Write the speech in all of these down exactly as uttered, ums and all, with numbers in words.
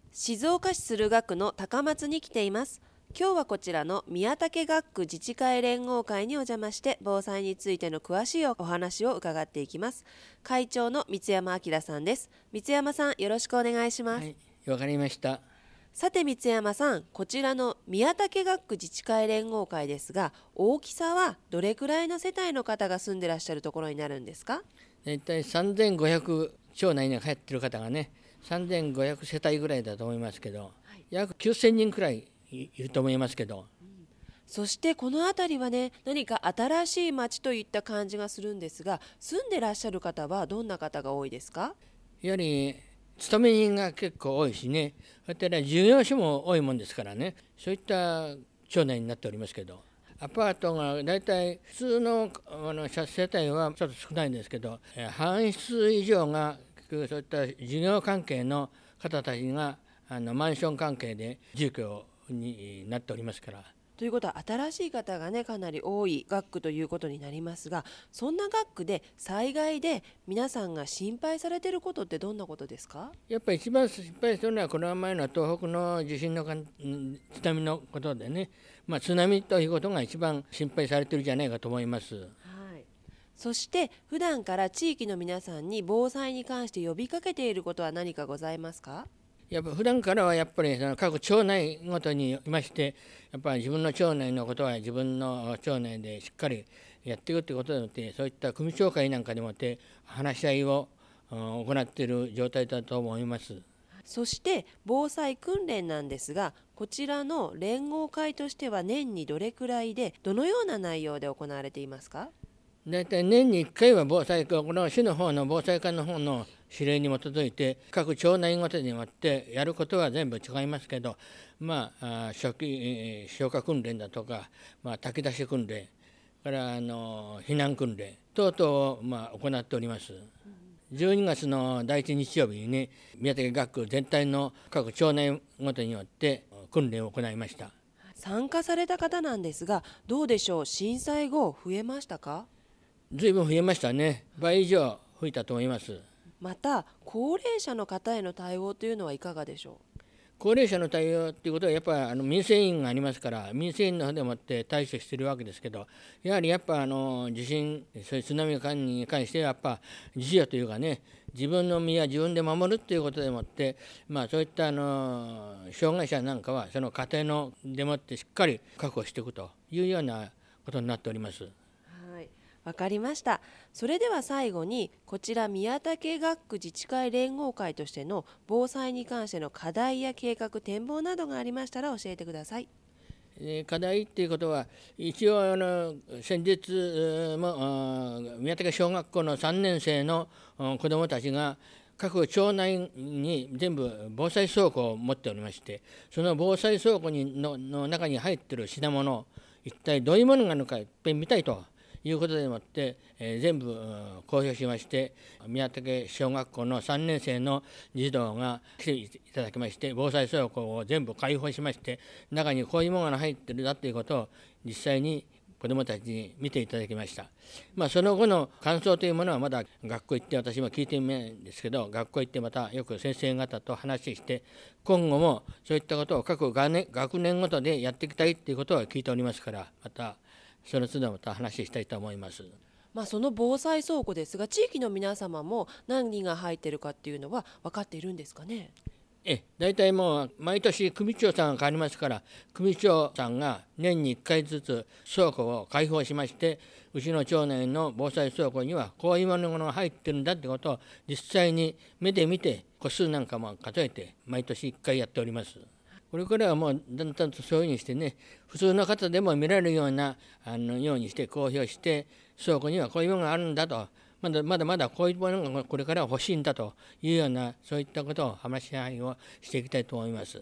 静岡市駿河区の高松に来ています。今日はこちらの宮武学区自治会連合会にお邪魔して防災についての詳しいお話を伺っていきます。会長の三山明さんです。三山さん、よろしくお願いします。 はい、わかりました。 さて三山さん、こちらの宮武学区自治会連合会ですが、大きさはどれくらいの世帯の方が住んでらっしゃるところになるんですか？ だいたいさんぜんごひゃく町内に入っている方がね、さんぜんごひゃく世帯ぐらいだと思いますけど、はい、約きゅうせんにんくらいいると思いますけど、 うん、そしてこの辺りはね、何か新しい町といった感じがするんですが、住んでらっしゃる方はどんな方が多いですか？ やはり勤め人が結構多いしね、それから事業所も多いもんですからね、そういった町内になっておりますけど、アパートがだいたい普通のあの世帯はちょっと少ないんですけど、半室以上がそういった事業関係の方たちがあのマンション関係で住居になっておりますから。 ということは新しい方がねかなり多い学区ということになりますが、そんな学区で災害で皆さんが心配されていることってどんなことですか？ やっぱり一番心配するのはこの前の東北の地震の津波のことでね、まあ、津波ということが一番心配されているんじゃないかと思います。はい、 そして普段から地域の皆さんに防災に関して呼びかけていることは何かございますか？ やっぱ普段からはやっぱりその各町内ごとにいまして、やっぱり自分の町内のことは自分の町内でしっかりやっていくということによって、そういった組長会なんかでもって話し合いを行っている状態だと思います。 そして防災訓練なんですが、こちらの連合会としては年にどれくらいでどのような内容で行われていますか？ だいたい年にいっかいは防災課、この市の方の防災課の方の指令に基づいて各町内ごとによってやることは全部違いますけど、まあ初期消火訓練だとか、まあ、炊き出し訓練からあの避難訓練等々をまあ行っております。じゅうにがつのだいいち日曜日に、ね、宮武学区全体の各町内ごとによって訓練を行いました。 参加された方なんですが、どうでしょう、震災後増えましたか？ ずいぶん増えましたね。倍以上増えたと思います。 また高齢者の方への対応というのはいかがでしょう？ 高齢者の対応ということはやっぱりあの民生委員がありますから、民生委員の方でもって対処しているわけですけど、やはりやっぱあの地震、そういう津波に関してはやっぱ自助というかね、自分の身は自分で守るということでもって、まあ、そういったあの障害者なんかはその家庭のでもってしっかり確保していくというようなことになっております。 はい、わかりました。それでは最後にこちら宮武学区自治会連合会としての防災に関しての課題や計画展望などがありましたら教えてください。 課題ということは一応あの先日も宮武小学校のさんねん生の子どもたちが各町内に全部防災倉庫を持っておりまして、その防災倉庫に の, の中に入っている品物、一体どういうものがあるのかいっぺん見たいということでもって、えー、全部公表しまして、宮武小学校のさんねん生の児童が来ていただきまして、防災倉庫を全部開放しまして、中にこういうものが入っているだということを実際に子どもたちに見ていただきました。まあ、その後の感想というものはまだ学校行って私も聞いてみないんですけど、学校行ってまたよく先生方と話して、今後もそういったことを各学年ごとでやっていきたいということは聞いておりますから、またその都度また話したいと思います。 まあ、その防災倉庫ですが、地域の皆様も何が入っているかっていうのは分かっているんですかね？ え大体もう毎年組長さんが変わりますから、組長さんが年にいっかいずつ倉庫を開放しまして、うちの町内の防災倉庫にはこういうものが入ってるんだってことを実際に目で見て個数なんかも数えて毎年いっかいやっております。これからはもうだんだんとそういうふうにしてね、普通の方でも見られるようなあのようにして公表して、倉庫にはこういうものがあるんだと、まだまだまだこういうものがこれから欲しいんだというような、そういったことを話し合いをしていきたいと思います。 はい、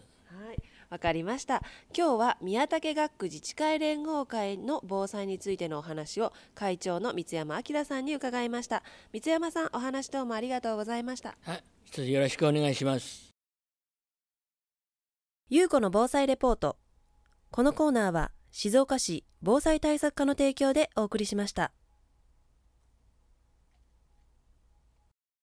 わかりました。今日は宮武学区自治会連合会の防災についてのお話を会長の三山明さんに伺いました。三山さん、お話どうもありがとうございました。 はい、一つよろしくお願いします。 ゆうこの防災レポート。このコーナーは静岡市防災対策課の提供でお送りしました。